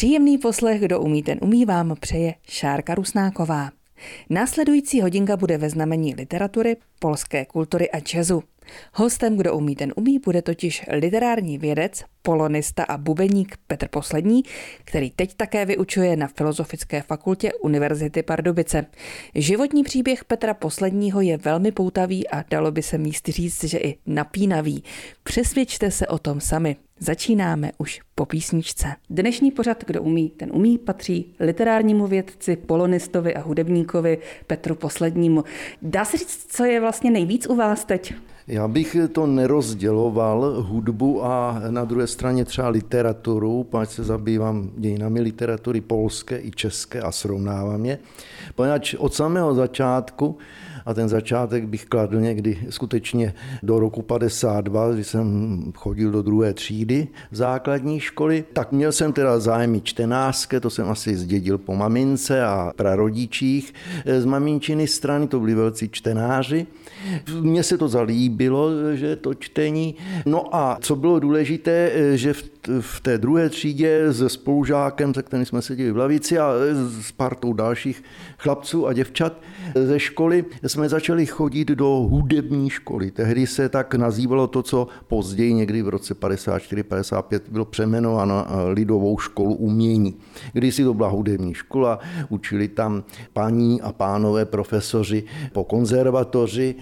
Příjemný poslech, kdo umí, ten umí, vám přeje Šárka Rusnáková. Následující hodinka bude ve znamení literatury, polské kultury a jazzu. Hostem, kdo umí, ten umí, bude totiž literární vědec, polonista a bubeník Petr Poslední, který teď také vyučuje na Filozofické fakultě Univerzity Pardubice. Životní příběh Petra Posledního je velmi poutavý a dalo by se místy říct, že i napínavý. Přesvědčte se o tom sami. Začínáme už po písničce. Dnešní pořad, kdo umí, ten umí, patří literárnímu vědci, polonistovi a hudebníkovi Petru Poslednímu. Dá se říct, co je vlastně nejvíc u vás teď? Já bych to nerozděloval, hudbu a na druhé straně třeba literaturu, páč se zabývám dějinami literatury polské i české a srovnávám je, poněvadž od samého začátku, a ten začátek bych kladl někdy skutečně do roku 52, když jsem chodil do 2. třídy v základní školy, tak měl jsem teda zájmy čtenářské, to jsem asi zdědil po mamince a prarodičích z maminčiny strany, to byli velcí čtenáři. Mně se to zalíbilo, že to čtení. No a co bylo důležité, že v té 2. třídě se spolužákem, se kterým jsme seděli v lavici a s partou dalších chlapců a děvčat ze školy, jsme začali chodit do hudební školy. Tehdy se tak nazývalo to, co později někdy v roce 54-55 bylo přejmenováno Lidovou školu umění. Kdysi to byla hudební škola, učili tam paní a pánové profesoři po konzervatoři,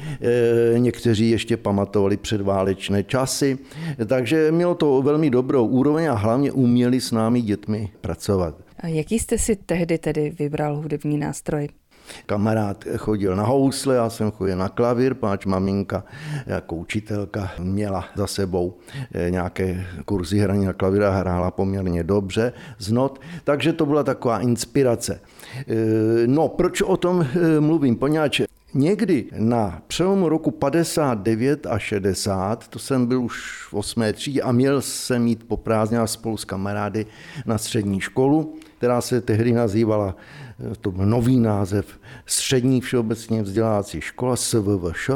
někteří ještě pamatovali předválečné časy, takže mělo to velmi dobrou úroveň a hlavně uměli s námi dětmi pracovat. A jaký jste si tehdy tedy vybral hudební nástroj? Kamarád chodil na housle, já jsem chodil na klavír, páč maminka jako učitelka měla za sebou nějaké kurzy hraní na klavír a hrála poměrně dobře z not, takže to byla taková inspirace. No, proč o tom mluvím? Poněvadž někdy na přelomu roku 59 a 60, to jsem byl už v 8. třídě a měl jsem jít po prázdninách spolu s kamarády na střední školu, která se tehdy nazývala, to byl nový název, Střední všeobecně vzdělávací škola SVVŠ,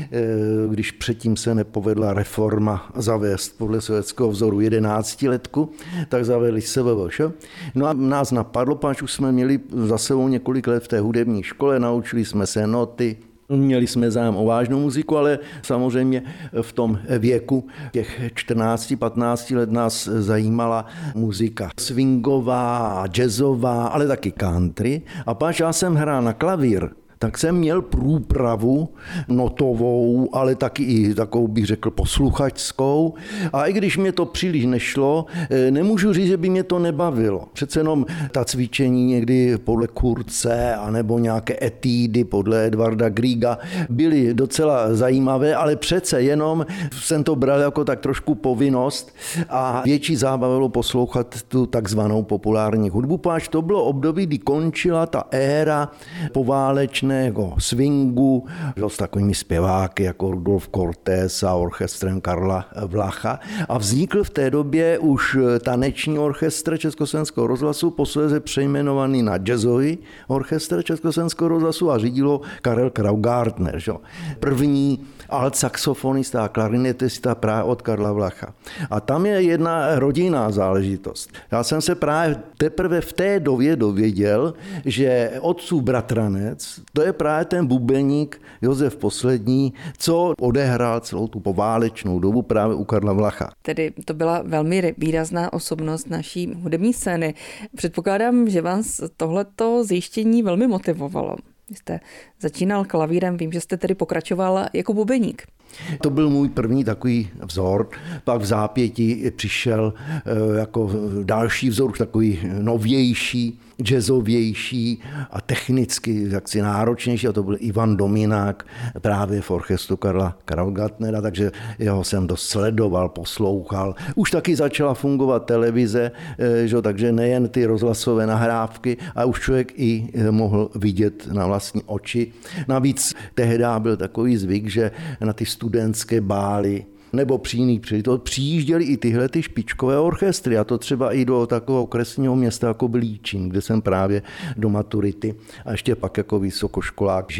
když předtím se nepovedla reforma zavést podle sovětského vzoru 11letku, tak zavedli SVVŠ. No a nás napadlo, páč už jsme měli za sebou několik let v té hudební škole, naučili jsme se noty, měli jsme zájem o vážnou muziku, ale samozřejmě v tom věku těch 14-15 let nás zajímala muzika swingová, jazzová, ale taky country. A páč já jsem hrál na klavír, tak jsem měl průpravu notovou, ale taky i takovou, bych řekl, posluchačskou. A i když mě to příliš nešlo, nemůžu říct, že by mě to nebavilo. Přece jenom ta cvičení někdy podle Kurce anebo nějaké etídy podle Edvarda Griega byly docela zajímavé, ale přece jenom jsem to bral jako tak trošku povinnost a větší zábava bylo poslouchat tu takzvanou populární hudbu, páč to bylo období, kdy končila ta éra poválečné swingu s takovými zpěváky jako Rudolf Cortés a orchestrem Karla Vlacha a vznikl v té době už taneční orchestr Československého rozhlasu, posléze přejmenovaný na jazzový orchestr Československého rozhlasu a řídilo Karel Kraugartner. První altsaxofonista a klarinetista právě od Karla Vlacha. A tam je jedna rodinná záležitost. Já jsem se právě teprve v té době dověděl, že otcův bratranec, to je právě ten bubeník Josef Poslední, co odehrál celou tu poválečnou dobu právě u Karla Vlacha. Tedy to byla velmi výrazná osobnost naší hudební scény. Předpokládám, že vás tohleto zjištění velmi motivovalo. Vy jste začínal klavírem, vím, že jste tedy pokračoval jako bubeník. To byl můj první takový vzor, pak v zápětí přišel jako další vzor, takový novější, jazzovější a technicky jaksi náročnější, a to byl Ivan Dominák právě v orchestru Karla Kraugartnera, takže jeho jsem dost sledoval, poslouchal. Už taky začala fungovat televize, že, takže nejen ty rozhlasové nahrávky, a už člověk i mohl vidět na vlastní oči. Navíc tehdy byl takový zvyk, že na ty studentské bály nebo při jiných příležitostech přijížděli i tyhle ty špičkové orchestry, a to třeba i do takového okresního města jako byl Líčín, kde jsem právě do maturity a ještě pak jako vysokoškolák žil.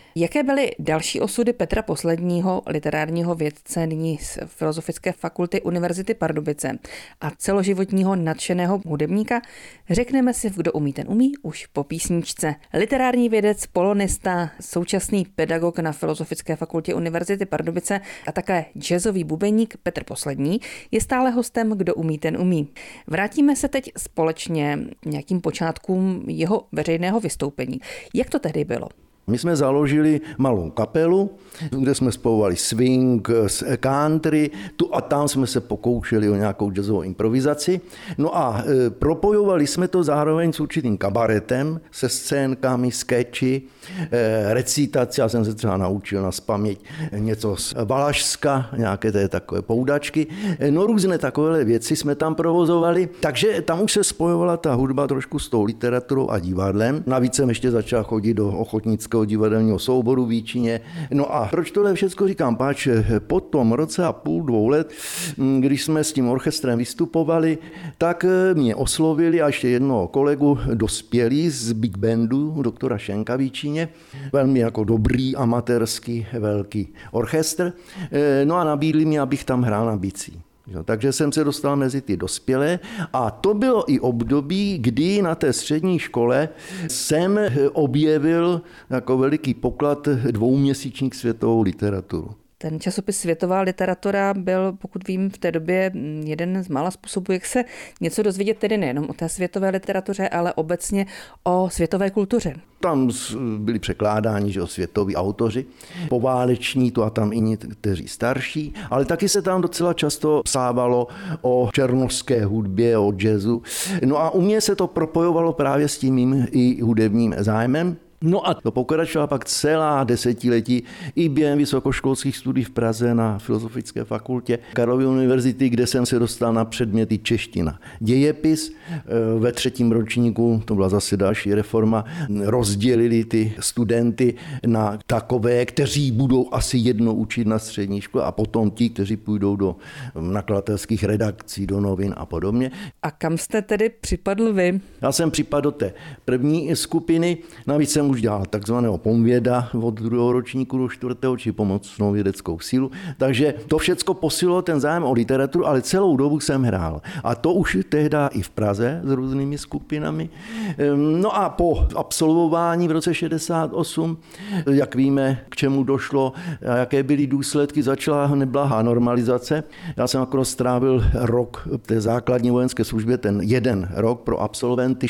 Jaké byly další osudy Petra Posledního, literárního vědce, nyní z Filozofické fakulty Univerzity Pardubice a celoživotního nadšeného hudebníka, řekneme si v Kdo umí, ten umí už po písničce. Literární vědec, polonista, současný pedagog na Filozofické fakultě Univerzity Pardubice a také jazzový bubeník Petr Poslední je stále hostem Kdo umí, ten umí. Vrátíme se teď společně nějakým počátkům jeho veřejného vystoupení. Jak to tehdy bylo? My jsme založili malou kapelu, kde jsme spojovali swing s country, tu a tam jsme se pokoušeli o nějakou jazzovou improvizaci. No a propojovali jsme to zároveň s určitým kabaretem, se scénkami, sketchy, recitaci. Já jsem se třeba naučil nazpaměť něco z Valašska, nějaké takové poudačky. No různé takové věci jsme tam provozovali, takže tam už se spojovala ta hudba trošku s tou literaturou a divadlem. Navíc jsem ještě začal chodit do ochotnického divadelního souboru v Jíčině. No a proč tohle všechno říkám? Páč po tom roce a půl, 2 let, když jsme s tím orchestrem vystupovali, tak mě oslovili a ještě jednoho kolegu dospělí z Big Bandu, doktora Šenka v Jíčině, velmi jako dobrý amatérský velký orchestr. No a nabídli mi, abych tam hrál na bicí. Takže jsem se dostal mezi ty dospělé a to bylo i období, kdy na té střední škole jsem objevil jako veliký poklad 2měsíčník světovou literaturu. Ten časopis Světová literatura byl, pokud vím, v té době jeden z mála způsobů, jak se něco dozvědět, tedy nejenom o té světové literatuře, ale obecně o světové kultuře. Tam byli překládáni, že světoví autoři, pováleční, tu a tam i někteří starší, ale taky se tam docela často psávalo o černošské hudbě, o jazzu. No a u mě se to propojovalo právě s tím mým i hudebním zájmem. No a to pokračovala pak celá desetiletí i během vysokoškolských studií v Praze na Filozofické fakultě Karlovy univerzity, kde jsem se dostal na předměty čeština. Dějepis ve 3. ročníku, to byla zase další reforma, rozdělili ty studenty na takové, kteří budou asi jednou učit na střední škole a potom ti, kteří půjdou do nakladatelských redakcí, do novin a podobně. A kam jste tedy připadl vy? Já jsem připadl do té první skupiny, navíc jsem už dělal takzvaného pomvěda od 2. ročníku do 4. či pomocnou vědeckou sílu. Takže to všecko posílilo ten zájem o literaturu, ale celou dobu jsem hrál. A to už tehdy i v Praze s různými skupinami. No a po absolvování v roce 68, jak víme, k čemu došlo a jaké byly důsledky, začala neblahá normalizace. Já jsem akorát strávil rok v té základní vojenské službě, ten 1 rok pro absolventy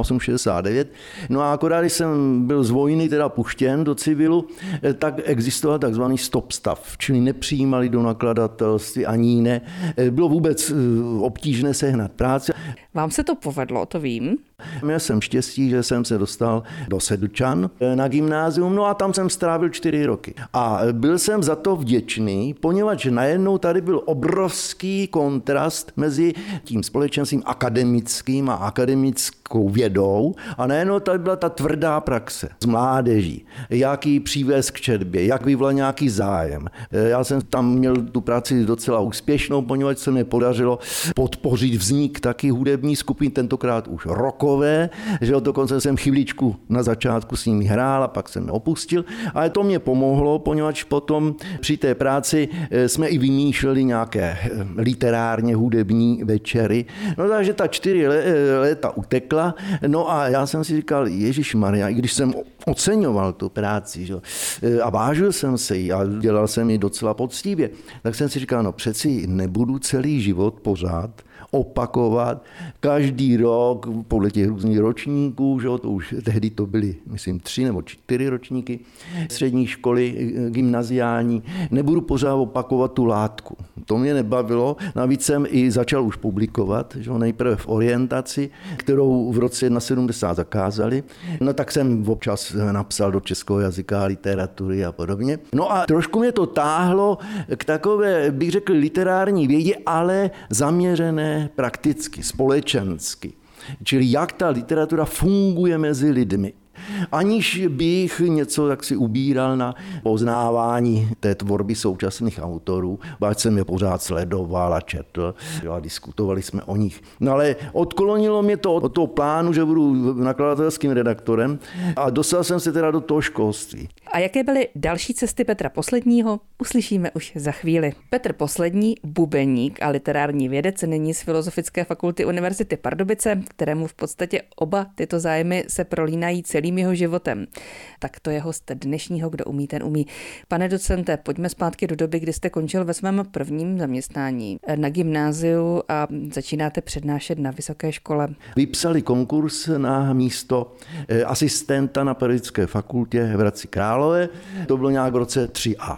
68-69. No a akorát, když jsem byl z vojny teda puštěn do civilu, tak existoval takzvaný stop stav, čili nepřijímali do nakladatelství ani jiné. Bylo vůbec obtížné sehnat práci. Vám se to povedlo, to vím. Měl jsem štěstí, že jsem se dostal do Sedlčan na gymnázium, no a tam jsem strávil 4 roky. A byl jsem za to vděčný, poněvadž najednou tady byl obrovský kontrast mezi tím společenstvím akademickým a akademickou vědou a najednou tady byla ta tvrdá praxe z mládeží, jaký přívést k četbě, jak vyvolat nějaký zájem. Já jsem tam měl tu práci docela úspěšnou, poněvadž se mi podařilo podpořit vznik taky hudební skupiny, tentokrát už rockové, že dokonce jsem chviličku na začátku s nimi hrál a pak jsem opustil, ale to mě pomohlo, poněvadž potom při té práci jsme i vymýšleli nějaké literárně hudební večery. No takže ta 4 léta utekla, no a já jsem si říkal, ježišmarja, i když jsem oceňoval tu práci, že? A vážil jsem se jí a dělal jsem ji docela poctivě, tak jsem si říkal, no přeci nebudu celý život pořád opakovat každý rok podle těch různých ročníků, že? To už tehdy to byly, myslím, 3 nebo 4 ročníky střední školy gymnaziální. Nebudu pořád opakovat tu látku. To mě nebavilo. Navíc jsem i začal už publikovat, že? Nejprve v Orientaci, kterou v roce 1970 zakázali. No tak jsem občas napsal do českého jazyka, literatury a podobně. No a trošku mě to táhlo k takové, bych řekl, literární vědě, ale zaměřené prakticky, společensky. Čili jak ta literatura funguje mezi lidmi. aniž bych něco jaksi ubíral na poznávání té tvorby současných autorů, báť jsem je pořád sledoval a četl a diskutovali jsme o nich. No ale odklonilo mě to od toho plánu, že budu nakladatelským redaktorem a dostal jsem se teda do toho školství. A jaké byly další cesty Petra Posledního, uslyšíme už za chvíli. Petr Poslední, bubeník a literární vědec, nyní z Filozofické fakulty Univerzity Pardubice, kterému v podstatě oba tyto zájmy se prolínají celým jeho životem. Tak to je host dnešního Kdo umí, ten umí. Pane docente, pojďme zpátky do doby, kdy jste končil ve svém prvním zaměstnání na gymnáziu a začínáte přednášet na vysoké škole. Vypsali konkurs na místo asistenta na Pedagogické fakultě v Hradci Králové. To bylo nějak v roce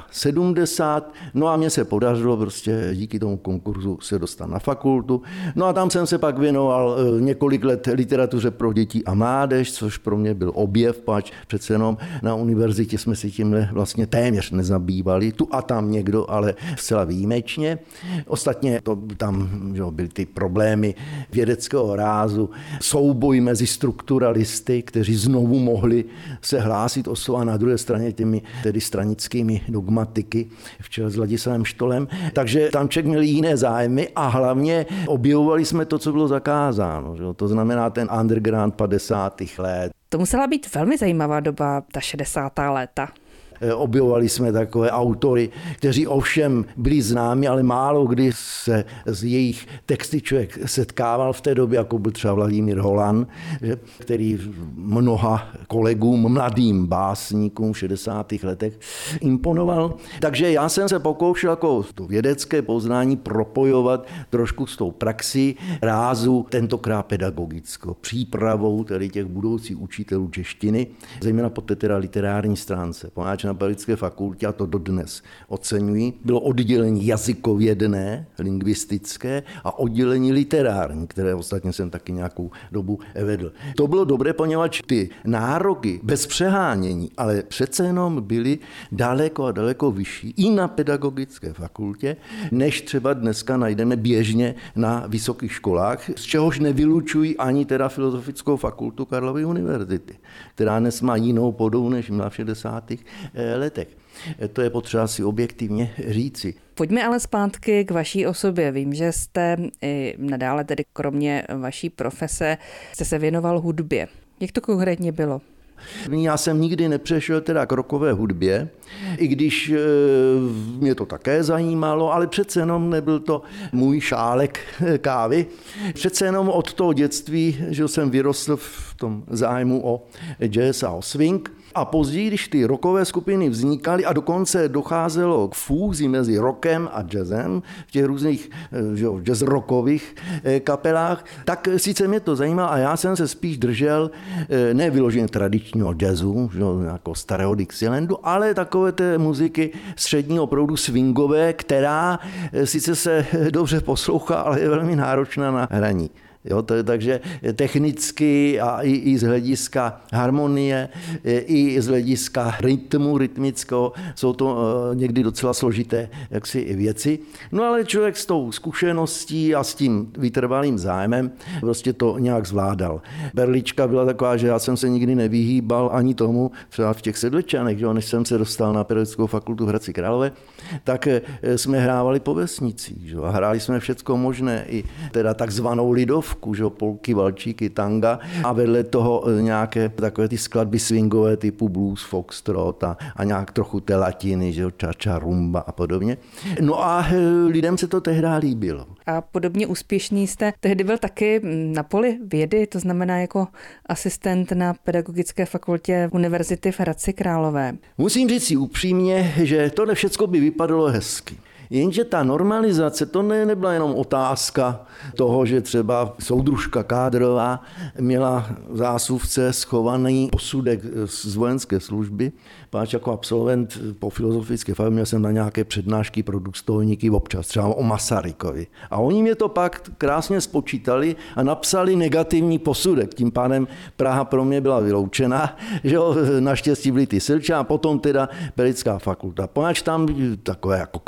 73. No a mně se podařilo prostě díky tomu konkurzu se dostat na fakultu. No a tam jsem se pak věnoval několik let literatuře pro děti a mládež, což pro mě byl objev, pač přece jenom na univerzitě jsme si tímhle vlastně téměř nezabývali. Tu a tam někdo, ale zcela výjimečně. Ostatně to tam byly ty problémy vědeckého rázu, souboj mezi strukturalisty, kteří znovu mohli se hlásit o slovo, a na druhé straně těmi tedy stranickými dogmatiky v čele s Ladislavem Štolem. Takže tam člověk měl jiné zájmy a hlavně objevovali jsme to, co bylo zakázáno. Že? To znamená ten underground 50. let. To musela být velmi zajímavá doba, ta 60. léta. Objevovali jsme takové autory, kteří ovšem byli známi, ale málo kdy se z jejich texty člověk setkával v té době, jako byl třeba Vladimír Holan, který mnoha kolegům, mladým básníkům v 60. letech imponoval. Takže já jsem se pokoušel jako to vědecké poznání propojovat trošku s tou praxí rázu, tentokrát pedagogickou, přípravou tedy těch budoucích učitelů češtiny, zejména po té teda literární stránce. Na Pedagogické fakultě, a to dodnes oceňují, bylo oddělení jazykovědné, lingvistické a oddělení literární, které ostatně jsem taky nějakou dobu vedl. To bylo dobré, poněvadž ty nároky bez přehánění, ale přece jenom byly daleko a daleko vyšší i na Pedagogické fakultě, než třeba dneska najdeme běžně na vysokých školách, z čehož nevylučují ani teda Filozofickou fakultu Karlovy univerzity, která dnes má jinou podobu, než měla v 60. letech. To je potřeba si objektivně říci. Pojďme ale zpátky k vaší osobě. Vím, že jste i nadále tedy kromě vaší profese jste se věnoval hudbě. Jak to konkrétně bylo? Já jsem nikdy nepřešel teda k rockové hudbě, i když mě to také zajímalo, ale přece jenom nebyl to můj šálek kávy. Přece jenom od toho dětství, že jsem vyrostl v tom zájmu o jazz a o swing. A později, když ty rockové skupiny vznikaly a dokonce docházelo k fúzi mezi rockem a jazzem v těch různých jazz rockových kapelách, tak sice mě to zajímalo a já jsem se spíš držel ne vyloženě tradičního jazzu, jako starého Dixielandu, ale takové té muziky středního proudu swingové, která sice se dobře poslouchá, ale je velmi náročná na hraní. Jo, takže technicky a i z hlediska harmonie, i z hlediska rytmu rytmického jsou to někdy docela složité jaksi věci. No ale člověk s tou zkušeností a s tím vytrvalým zájmem prostě to nějak zvládal. Berlička byla taková, že já jsem se nikdy nevyhýbal ani tomu, třeba v těch Sedlčanech, než jsem se dostal na Pedagogickou fakultu v Hradci Králové, tak jsme hrávali po vesnicích. A hráli jsme všecko možné, i teda takzvanou lidovku, polky, valčíky, tanga a vedle toho nějaké takové ty skladby swingové typu blues, foxtrot a nějak trochu té latiny, čača, rumba a podobně. No a lidem se to tehdy líbilo. A podobně úspěšný jste tehdy byl taky na poli vědy, to znamená jako asistent na Pedagogické fakultě Univerzity v Hradci Králové. Musím říct si upřímně, že tohle všecko by vypadalo hezky. Jenže ta normalizace, to nebyla jenom otázka toho, že třeba soudružka Kádrová měla v zásuvce schovaný posudek z vojenské služby. Páč jako absolvent po filozofické fakultě měl jsem na nějaké přednášky pro důstojníky občas, třeba o Masarykovi. A oni mě to pak krásně spočítali a napsali negativní posudek. Tím pádem Praha pro mě byla vyloučena, že naštěstí byly ty Silče a potom teda Pedagogická fakulta. Poněvadž tam takové jako kapacity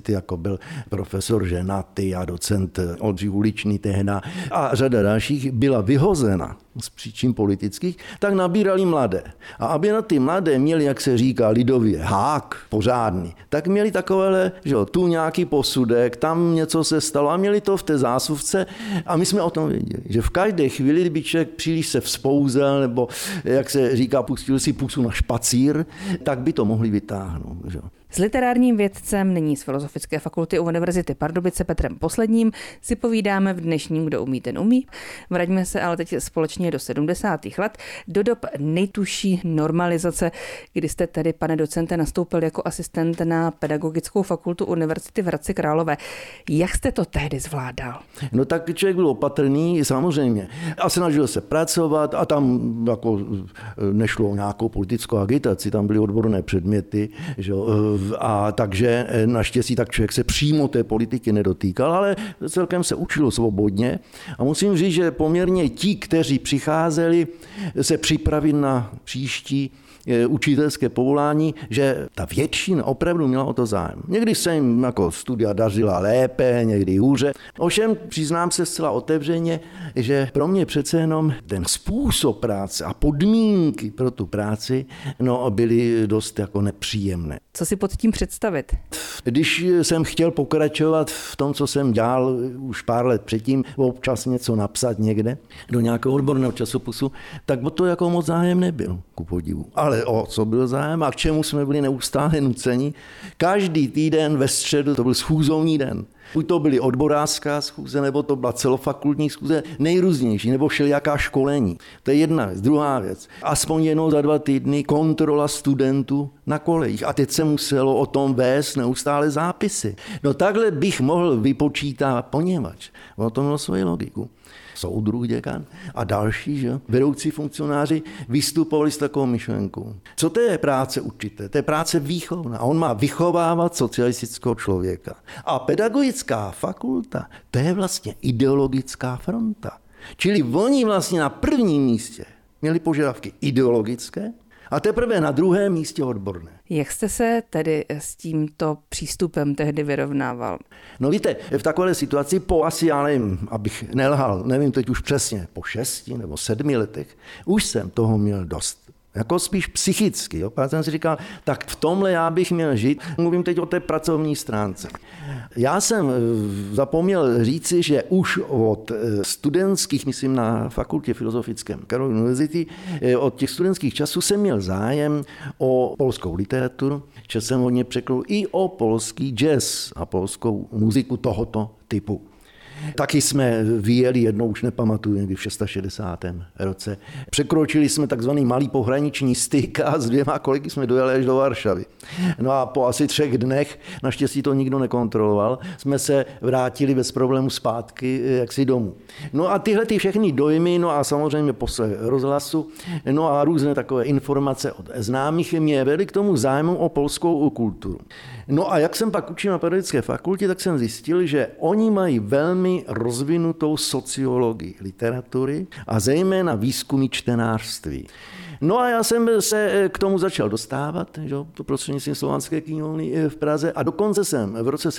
univerzity, jako byl profesor Ženaty a docent Oldřich Uličný tehda a řada dalších, byla vyhozena z příčin politických, tak nabírali mladé. A aby na ty mladé měli, jak se říká lidově, hák pořádný, tak měli takovéhle, že tu nějaký posudek, tam něco se stalo a měli to v té zásuvce a my jsme o tom věděli, že v každé chvíli, kdyby člověk příliš se vzpouzel nebo, jak se říká, pustil si pusu na špacír, tak by to mohli vytáhnout. Že? S literárním vědcem, nyní z Filozofické fakulty Univerzity Pardubice Petrem Posledním, si povídáme v dnešním Kdo umí, ten umí. Vraťme se ale teď společně do 70. let, do dob nejtužší normalizace, kdy jste tedy, pane docente, nastoupil jako asistent na Pedagogickou fakultu Univerzity v Hradci Králové. Jak jste to tehdy zvládal? No tak člověk byl opatrný, samozřejmě. A snažil se pracovat a tam jako nešlo o nějakou politickou agitaci, tam byly odborné předměty, že a takže naštěstí tak člověk se přímo té politiky nedotýkal, ale celkem se učilo svobodně. A musím říct, že poměrně ti, kteří přicházeli se připravit na příští učitelské povolání, že ta většina opravdu měla o to zájem. Někdy se jim jako studia dařila lépe, někdy hůře. Ovšem přiznám se zcela otevřeně, že pro mě přece jenom ten způsob práce a podmínky pro tu práci byly dost jako nepříjemné. Co si pod tím představit? Když jsem chtěl pokračovat v tom, co jsem dělal už pár let předtím, občas něco napsat někde do nějakého odborného časopisu, tak to jako moc zájem nebyl, ku podivu. Ale o co byl zájem a k čemu jsme byli neustále nuceni? Každý týden ve středu to byl schůzovní den. Buď to byly odborářská schůze, nebo to byla celofakultní schůze, nejrůznější, nebo všelijaká školení. To je jedna věc. Druhá věc. Aspoň jednou za 2 týdny kontrola studentů na kolejích. A teď se muselo o tom vést neustále zápisy. No takhle bych mohl vypočítat, poněvadž o tom mělo svoji logiku. Soudruh děkan a další, že? Vedoucí funkcionáři vystupovali s takovou myšlenkou. Co to je práce učitele? To je práce výchovná. On má vychovávat socialistického člověka. A pedagogická fakulta, to je vlastně ideologická fronta. Čili oni vlastně na prvním místě měli požadavky ideologické a teprve na druhém místě odborné. Jak jste se tedy s tímto přístupem tehdy vyrovnával? No víte, v takové situaci asi, já nevím, abych nelhal, nevím teď už přesně, po 6 nebo 7 letech, už jsem toho měl dost. Jako spíš psychicky. Jo? Já jsem si říkal, tak v tomhle já bych měl žít. Mluvím teď o té pracovní stránce. Já jsem zapomněl říci, že už od studentských, myslím na fakultě filozofickém Karlovy univerzity, od těch studentských časů jsem měl zájem o polskou literaturu, že jsem hodně překládal i o polský jazz a polskou muziku tohoto typu. Taky jsme vyjeli jednou, už nepamatuju, někdy v 660. roce. Překročili jsme takzvaný malý pohraniční styk a s 2 kolegy jsme dojeli až do Varšavy. No a po asi 3 dnech, naštěstí to nikdo nekontroloval, jsme se vrátili bez problémů zpátky jaksi domů. No a tyhle všechny dojmy, no a samozřejmě poslech rozhlasu, no a různé takové informace od známých mě vedly k tomu zájmu o polskou kulturu. No a jak jsem pak učil na Pedagogické fakultě, tak jsem zjistil, že oni mají velmi rozvinutou sociologii literatury a zejména výzkumy čtenářství. No a já jsem se k tomu začal dostávat, že, to prostřednictvím Slovanské knihovny v Praze a dokonce jsem v roce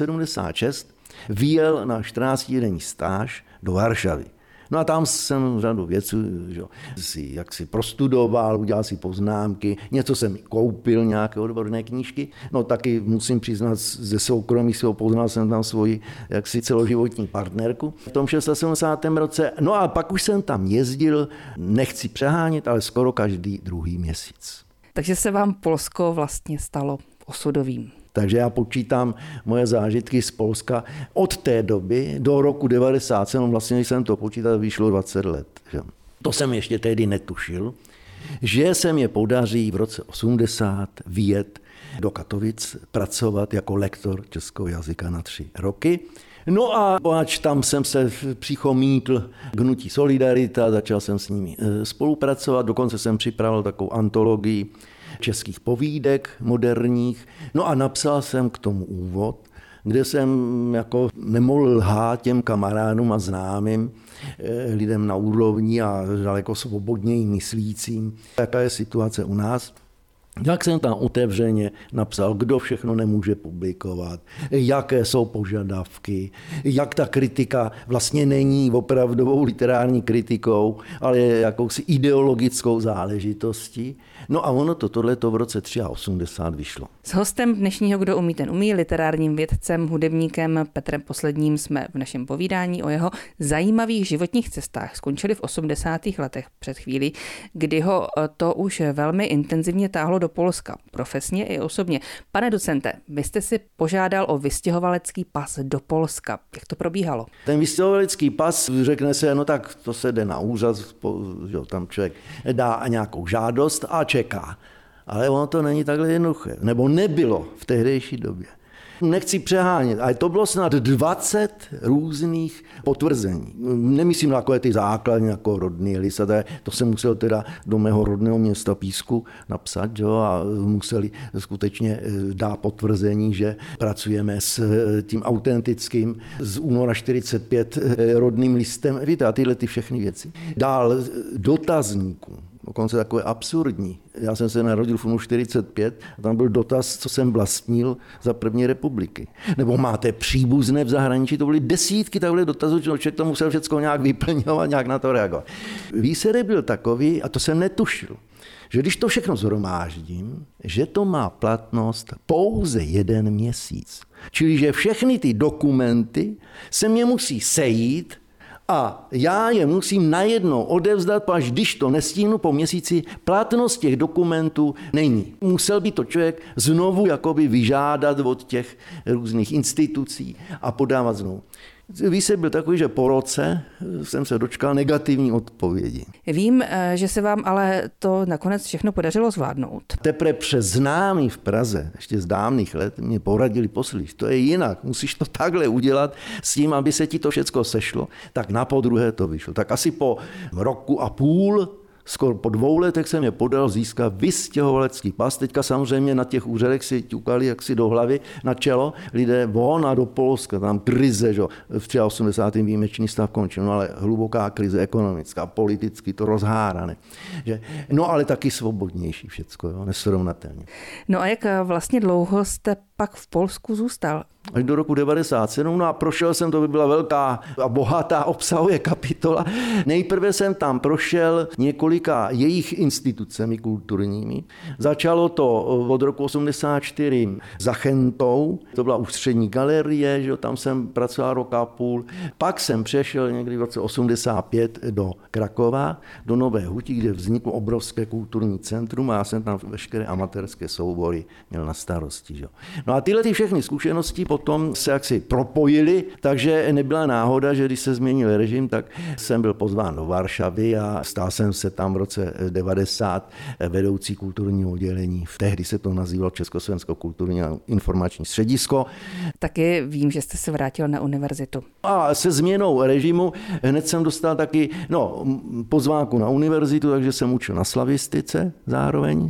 76 vyjel na 14denní stáž do Varšavy. No a tam jsem řadu věcí si prostudoval, udělal si poznámky, něco jsem koupil, nějaké odborné knížky, no taky musím přiznat, ze soukromí si poznal jsem tam svoji jaksi celoživotní partnerku v tom 76. roce. No a pak už jsem tam jezdil, nechci přehánět, ale skoro každý druhý měsíc. Takže se vám Polsko vlastně stalo osudovým. Takže já počítám moje zážitky z Polska od té doby do roku 1997, vlastně když jsem to počítal, vyšlo 20 let. Že? To jsem ještě tehdy netušil, že se mě podaří v roce 80 vyjet do Katovic pracovat jako lektor českého jazyka na 3 roky. No a poněvadž tam jsem se přichomítl k hnutí Solidarita, začal jsem s nimi spolupracovat, dokonce jsem připravil takovou antologii českých povídek moderních. No a napsal jsem k tomu úvod, kde jsem jako nemohl lhát těm kamarádům a známým, lidem na úrovni a daleko svobodněji myslícím, jaká je situace u nás. Jak jsem tam otevřeně napsal, kdo všechno nemůže publikovat, jaké jsou požadavky, jak ta kritika vlastně není opravdovou literární kritikou, ale je jakousi ideologickou záležitostí. No a ono tohleto v roce 1983 vyšlo. S hostem dnešního Kdo umí, ten umí, literárním vědcem, hudebníkem Petrem Posledním jsme v našem povídání o jeho zajímavých životních cestách skončili v 80. letech před chvílí, kdy ho to už velmi intenzivně táhlo do Polska, profesně i osobně. Pane docente, vy jste si požádal o vystěhovalecký pas do Polska. Jak to probíhalo? Ten vystěhovalecký pas, řekne se, no tak to se jde na úřad, že tam člověk dá nějakou žádost a čeká. Ale ono to není takhle jednoduché. Nebo nebylo v tehdejší době. Nechci přehánět, ale to bylo snad 20 různých potvrzení. Nemyslím na takové ty základní, jako rodný list, to jsem musel teda do mého rodného města Písku napsat, jo, a museli skutečně dát potvrzení, že pracujeme s tím autentickým z února 45 rodným listem. Víte, a tyhle ty všechny věci. Dál dotazníků. Dokonce takové absurdní. Já jsem se narodil v 45 a tam byl dotaz, co jsem vlastnil za první republiky. Nebo máte příbuzné v zahraničí, to byly desítky takhle dotazů, že člověk to musel všechno nějak vyplňovat, nějak na to reagovat. Výsledek byl takový, a to jsem netušil, že když to všechno zhromáždím, že to má platnost pouze 1 měsíc. Čili, že všechny ty dokumenty se mě musí sejít a já je musím najednou odevzdat, až když to nestihnu po měsíci, platnost těch dokumentů není. Musel by to člověk znovu jakoby vyžádat od těch různých institucí a podávat znovu. Výsledek byl takový, že po roce jsem se dočkal negativní odpovědi. Vím, že se vám ale to nakonec všechno podařilo zvládnout. Teprve přes známý v Praze, ještě z dávných let, mě poradili, poslyš, to je jinak, musíš to takhle udělat s tím, aby se ti to všecko sešlo, tak na podruhé to vyšlo. Tak asi po 1,5 roku, skoro po 2 letech jsem je podal získat vystěhovalecký pas. Teďka samozřejmě na těch úřadech si ťukali jaksi do hlavy na čelo lidé von a do Polska, tam krize, že? V 83. výjimečný stav končil, no ale hluboká krize ekonomická, politicky to rozhárané. Že? No ale taky svobodnější všecko, jo? Nesrovnatelně. No a jak vlastně dlouho jste pak v Polsku zůstal? Až do roku 1997, no a prošel jsem, to by byla velká a bohatá obsahově kapitola. Nejprve jsem tam prošel několika jejich institucemi kulturními. Začalo to od roku 1984 za Chentou, to byla ústřední galerie, že tam jsem pracoval 1,5 roku. Pak jsem přešel někdy v roce 1985 do Krakova, do Nové Huti, kde vzniklo obrovské kulturní centrum a já jsem tam veškeré amatérské soubory měl na starosti. Že? No a tyhle ty všechny zkušenosti potom se jaksi propojily, takže nebyla náhoda, že když se změnil režim, tak jsem byl pozván do Varšavy a stal jsem se tam v roce 1990 vedoucí kulturního oddělení. Tehdy se to nazývalo Československo kulturní a informační středisko. Taky vím, že jste se vrátil na univerzitu. A se změnou režimu hned jsem dostal taky pozvánku na univerzitu, takže jsem učil na slavistice zároveň,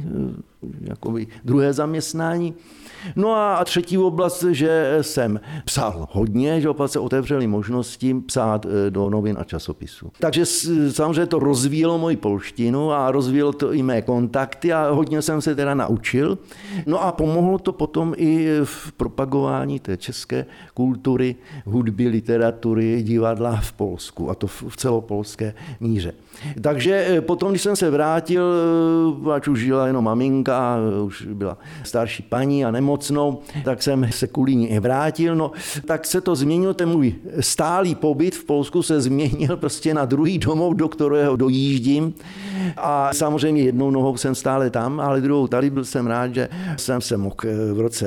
jakoby druhé zaměstnání. No a třetí oblast, že jsem psal hodně, že opět se otevřely možnosti psát do novin a časopisů. Takže samozřejmě to rozvíjelo moji polštinu a rozvíjelo to i mé kontakty a hodně jsem se teda naučil. No a pomohlo to potom i v propagování té české kultury, hudby, literatury, divadla v Polsku a to v celopolské míře. Takže potom, když jsem se vrátil, ať už žila jenom maminka, už byla starší paní a nemocnou, tak jsem se kvůli ní vrátil. No, tak se to změnilo, ten můj stálý pobyt v Polsku se změnil prostě na druhý domov, do kterého dojíždím. A samozřejmě jednou nohou jsem stále tam, ale druhou tady. Byl jsem rád, že jsem se mohl v roce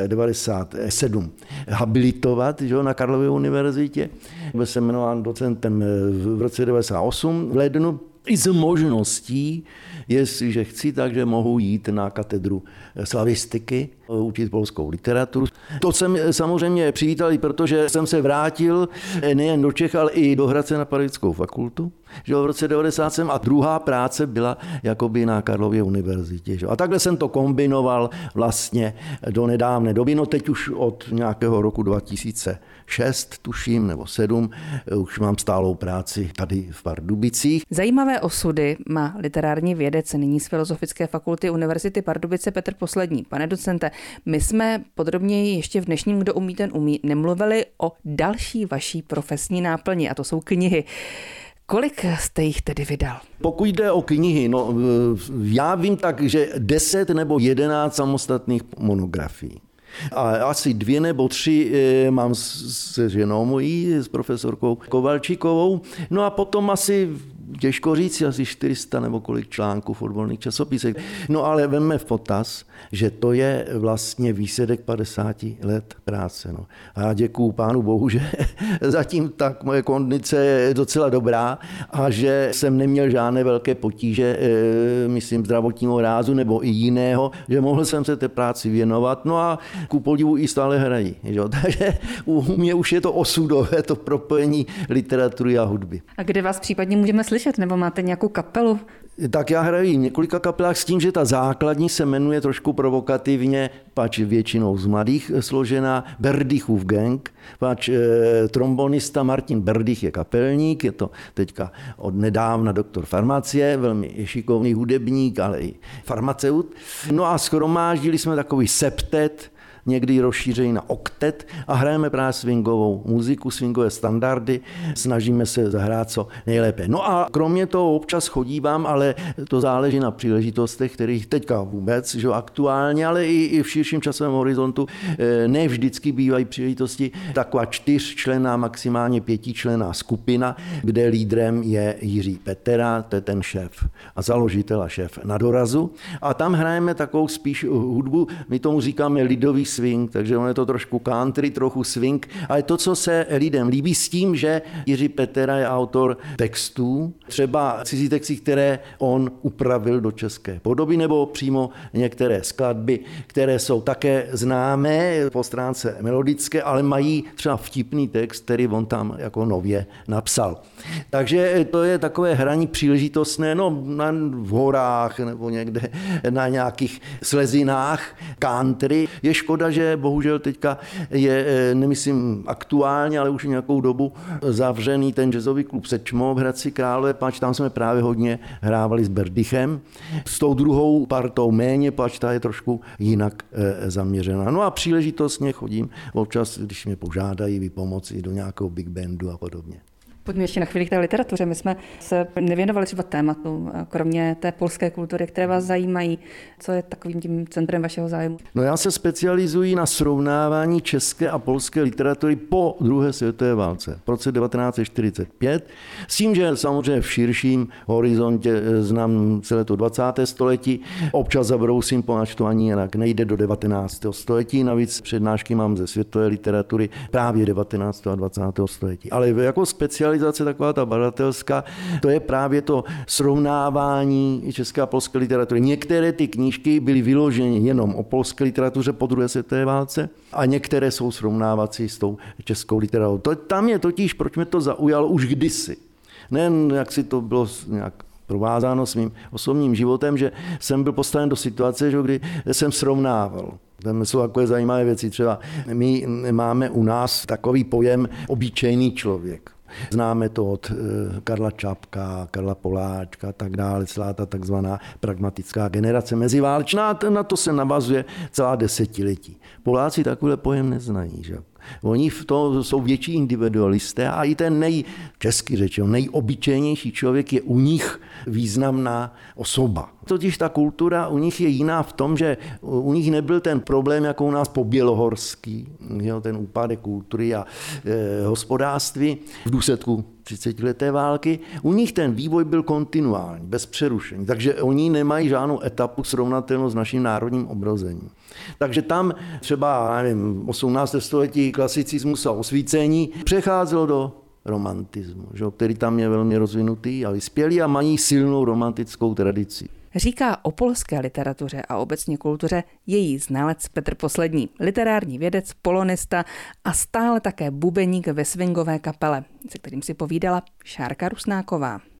1997 habilitovat, že, na Karlově univerzitě. Byl jsem jmenován docentem v roce 1998 v lednu. I s možností, jestliže chci, takže mohu jít na katedru slavistiky, učit polskou literaturu. To jsem samozřejmě přivítal, protože jsem se vrátil nejen do Čech, ale i do Hradce na Pedagogickou fakultu. že v roce 90 a druhá práce byla jakoby na Karlově univerzitě. Že? A takhle jsem to kombinoval vlastně do nedávné doby, no teď už od nějakého roku 2006, tuším, nebo 7, už mám stálou práci tady v Pardubicích. Zajímavé osudy má literární vědec nyní z Filozofické fakulty Univerzity Pardubice Petr Poslední. Pane docente, my jsme podrobněji ještě v dnešním Kdo umí, ten umí nemluvili o další vaší profesní náplni, a to jsou knihy. Kolik jste jich tedy vydal? Pokud jde o knihy, no, já vím tak, že 10 nebo 11 samostatných monografií. A asi 2 nebo 3 mám se ženou mojí, s profesorkou Kovalčíkovou. No a potom asi, těžko říct, asi 400 nebo kolik článků v odborných časopisech. No ale vemme v potaz, že to je vlastně výsledek 50 let práce. No. A já děkuju Pánu Bohu, že zatím tak moje kondice je docela dobrá a že jsem neměl žádné velké potíže, myslím zdravotního rázu nebo i jiného, že mohl jsem se té práci věnovat. No a ku podivu i stále hrají. Že? Takže u mě už je to osudové, to propojení literatury a hudby. A kde vás případně můžeme slyšet? Nebo máte nějakou kapelu? Tak já hraju v několika kapelách s tím, že ta základní se jmenuje trošku provokativně, pač většinou z mladých složená, Berdychův gang, pač trombonista Martin Berdych je kapelník, je to teďka od nedávna doktor farmacie, velmi šikovný hudebník, ale i farmaceut. No a shromáždili jsme takový septet, někdy rozšířený na oktet a hrajeme právě swingovou muziku, swingové standardy, snažíme se zahrát co nejlépe. No a kromě toho občas chodívám, ale to záleží na příležitostech, kterých teďka vůbec, že aktuálně, ale i v širším časovém horizontu ne vždycky bývají příležitosti. Taková 4členná, maximálně 5členná skupina, kde lídrem je Jiří Petera, to je ten šéf a založitel a šéf Na dorazu. A tam hrajeme takovou spíš hudbu, my tomu říkáme lidový swing, takže on je to trošku country, trochu swing, ale to, co se lidem líbí s tím, že Jiří Petera je autor textů, třeba cizí texty, které on upravil do české podoby, nebo přímo některé skladby, které jsou také známé po stránce melodické, ale mají třeba vtipný text, který on tam jako nově napsal. Takže to je takové hraní příležitostné, no v horách nebo někde na nějakých slezinách, country. Je škoda, že bohužel teďka je, nemyslím aktuálně, ale už nějakou dobu zavřený ten jazzový klub Sečmo v Hradci Králové, pač tam jsme právě hodně hrávali s Berdychem. S tou druhou partou méně, pač ta je trošku jinak zaměřená. No a příležitostně chodím občas, když mě požádají vypomoci do nějakého big bandu a podobně. Pojďme ještě na chvíli k té literatuře. My jsme se nevěnovali třeba tématu, kromě té polské kultury, které vás zajímají. Co je takovým tím centrem vašeho zájmu? No já se specializuji na srovnávání české a polské literatury po druhé světové válce v roce 1945. S tím, že samozřejmě v širším horizontě znám celé to 20. století. Občas zabrousím, poněvadž to ani jinak nejde do 19. století. Navíc přednášky mám ze světové literatury právě 19. a 20. století. Ale jako specializace taková ta badatelská, to je právě to srovnávání české a polské literatury. Některé ty knížky byly vyloženy jenom o polské literatuře po druhé světové válce a některé jsou srovnávací s tou českou literaturou. Tam je totiž, proč mě to zaujalo už kdysi. Nejen jak si to bylo nějak provázáno s mým osobním životem, že jsem byl postaven do situace, že kdy jsem srovnával. Tam jsou takové zajímavé věci. Třeba my máme u nás takový pojem obyčejný člověk. Známe to od Karla Čapka, Karla Poláčka a tak dále, celá ta takzvaná pragmatická generace meziválečná, na to se navazuje celá desetiletí. Poláci takový pojem neznají, že? Oni v tom jsou větší individualisté a i ten česky řečeno, nejobyčejnější člověk je u nich významná osoba. Totiž ta kultura u nich je jiná v tom, že u nich nebyl ten problém, jako u nás pobělohorský, ten úpadek kultury a hospodářství v důsledku 30leté války. U nich ten vývoj byl kontinuální, bez přerušení, takže oni nemají žádnou etapu srovnatelnou s naším národním obrozením. Takže tam třeba, nevím, 18. století klasicismus a osvícení přecházelo do romantismu, který tam je velmi rozvinutý a vyspělý a mají silnou romantickou tradici. Říká o polské literatuře a obecně kultuře její znalec Petr Poslední, literární vědec, polonista a stále také bubeník ve swingové kapele, se kterým si povídala Šárka Rusnáková.